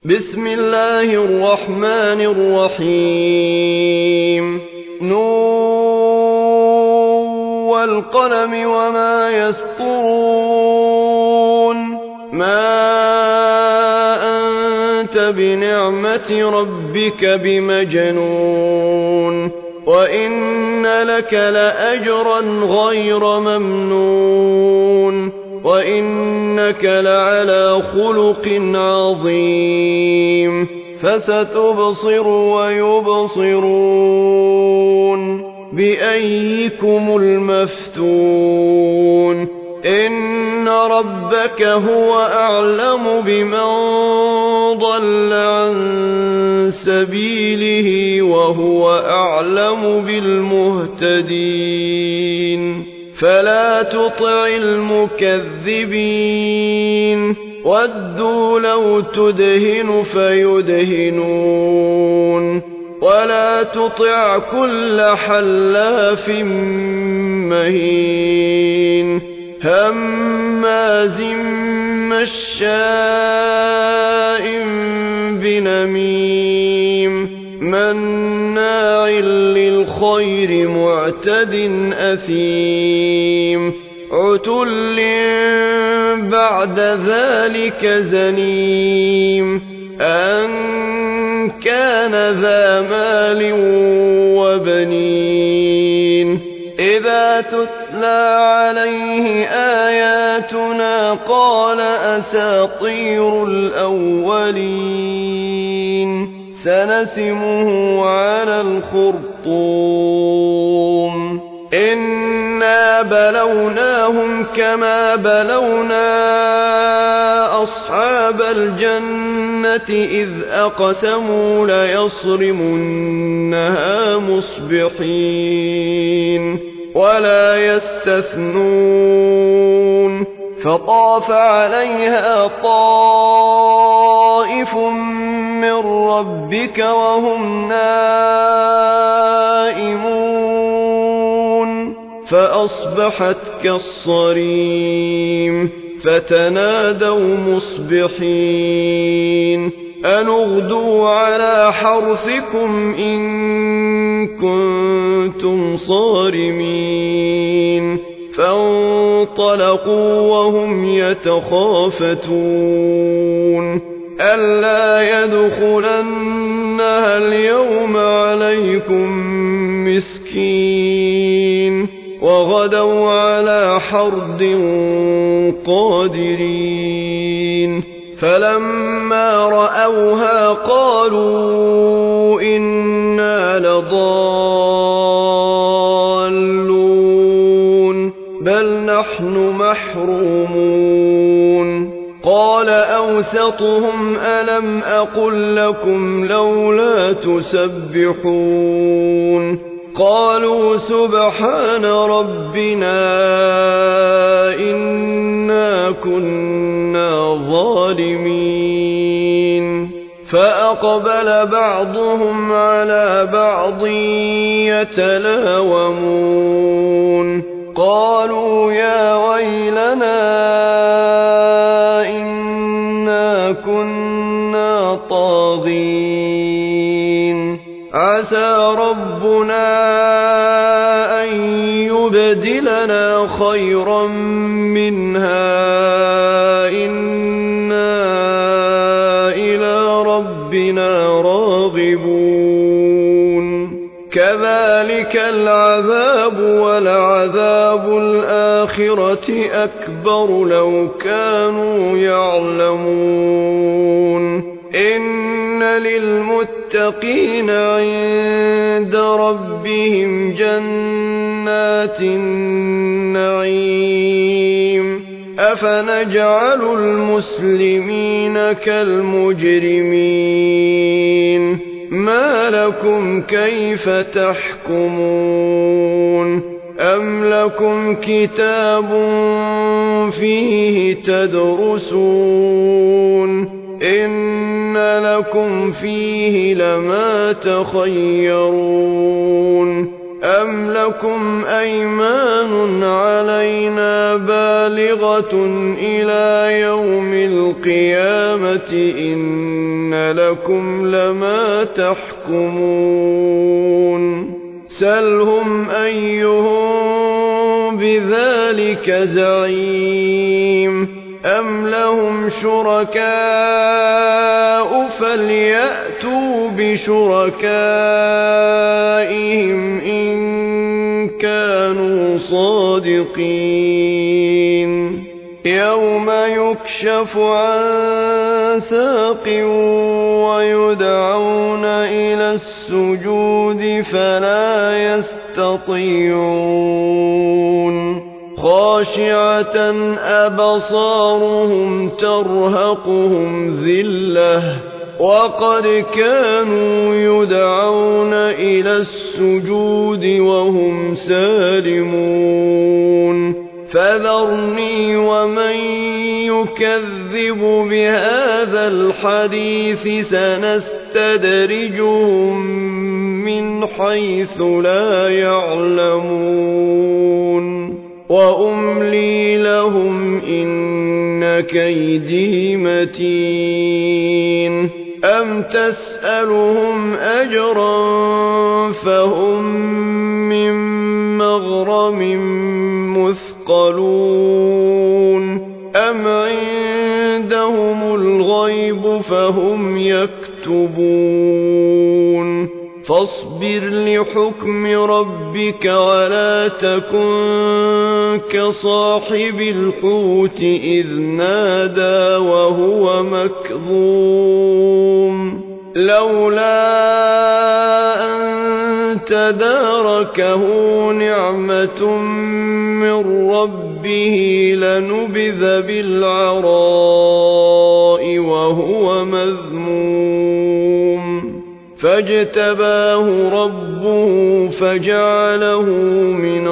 بسم الله الرحمن الرحيم والقلم وما يسطرون ما أنت بنعمة ربك بمجنون وإن لك لأجرا غير ممنون وإنك لعلى خلق عظيم فستبصر ويبصرون بأيكم المفتون إن ربك هو أعلم بمن ضل عن سبيله وهو أعلم بالمهتدين فلا تطع المكذبين ودوا لو تدهن فيدهنون ولا تطع كل حلاف مهين هماز مشاء بنميم مناع للخير معتد أثيم عتل بعد ذلك زنيم أن كان ذا مال وبنين إذا تتلى عليه آياتنا قال أساطير الأولين سنسمه على الخرطوم إنا بلوناهم كما بلونا أصحاب الجنة إذ أقسموا ليصرمنها مصبحين ولا يستثنون فطاف عليها طائف من ربك وهم نائمون فأصبحت كالصريم فتنادوا مصبحين أن اغدوا على حرثكم إن كنتم صارمين فانطلقوا وهم يتخافتون ألا يدخلنها اليوم عليكم مسكين وغدوا على حرد قادرين فلما رأوها قالوا إنا لضالون بل نحن محرومون قال أوسطهم ألم أقل لكم لولا تسبحون قالوا سبحان ربنا إنا كنا ظالمين فأقبل بعضهم على بعض يتلاومون قالوا يا ويلنا إنا كنا طاغين عسى ربنا أن يبدلنا خيرا منها إنا إلى ربنا راغبون كذلك العذاب ولعذاب الآخرة أكبر لو كانوا يعلمون إن للمتقين عند ربهم جنات النعيم أفنجعل المسلمين كالمجرمين ما لكم كيف تحكمون أم لكم كتاب فيه تدرسون إن لكم فيه لما تخيرون أم لكم أيمان علينا بالغة إلى يوم القيامة إن وإن لكم لما تحكمون سلهم أيهم بذلك زعيم أم لهم شركاء فليأتوا بشركائهم إن كانوا صادقين يوم يكشف عن ساق ويدعون إلى السجود فلا يستطيعون خاشعة أبصارهم ترهقهم ذلة وقد كانوا يدعون إلى السجود وهم سالمون فذرني ومن يكذب بهذا الحديث سنستدرجهم من حيث لا يعلمون وأملي لهم إن كيدي متين أم تسألهم أجرا فهم من مغرم مثقلون أم عندهم الغيب فهم يكتبون فاصبر لحكم ربك ولا تكن كصاحب الحوت إذ نادى وهو مكظوم لولا أن تداركه نعمة من ربه لنبذ بالعراء وهو مذموم فاجتباه ربه فجعله من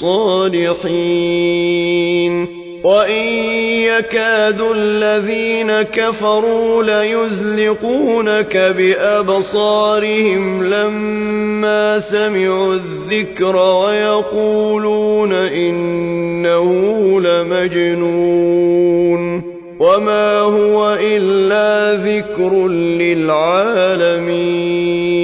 الصالحين وإن يكاد الذين كفروا ليزلقونك بأبصارهم لما سمعوا الذكر ويقولون إنه لمجنون وما هو إلا ذكر للعالمين